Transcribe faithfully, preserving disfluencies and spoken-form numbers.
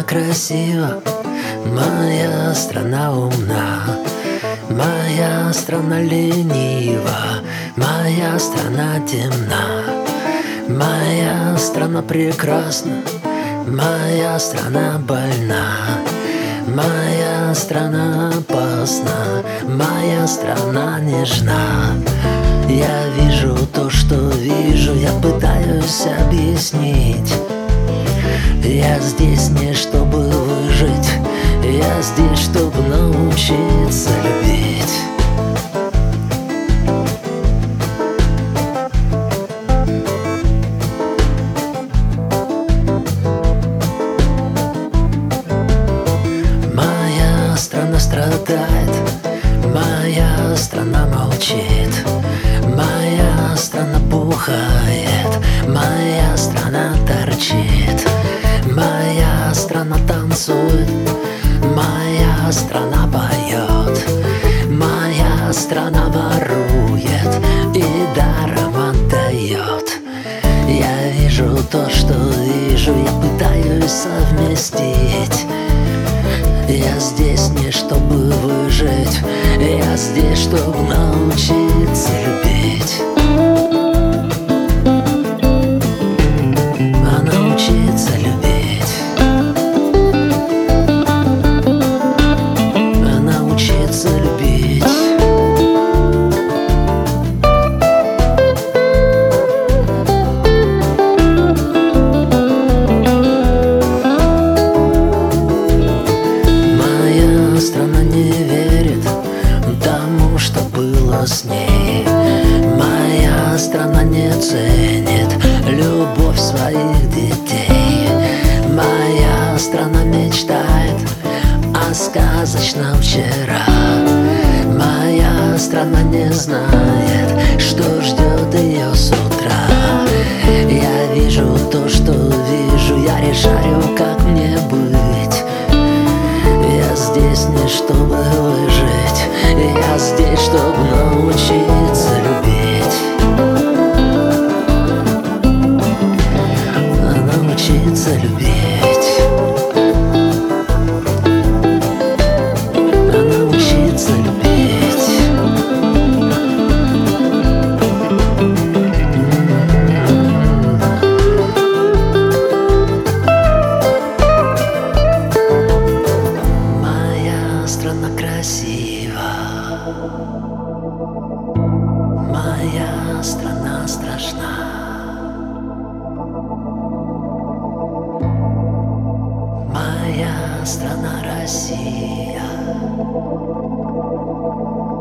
страна красива, моя страна умна, моя страна ленива, моя страна темна, моя страна прекрасна, моя страна больна, моя страна опасна, моя страна нежна. Я вижу то, что вижу, я пытаюсь объяснить. Я здесь не чтобы выжить, я здесь, чтобы научиться любить. Моя страна страдает, моя страна молчит, моя страна бухает, моя страна торчит, моя страна танцует, моя страна поет, моя страна ворует и даром отдает. Я вижу то, что вижу, я пытаюсь совместить. Я здесь не чтобы выжить, я здесь, чтобы научиться любить. А научиться любить, а научиться любить. Страна не верит тому, что было с ней. Моя страна не ценит любовь своих детей. Моя страна мечтает о сказочном вчера. Моя страна не знает, что ждет ее с утра. Я вижу то, что вижу, я решаю, как мне быть. Я здесь не чтобы выжить, я здесь, чтобы научиться любить. А научиться любить, а научиться любить. Страна красива, моя страна страшна, моя страна Россия.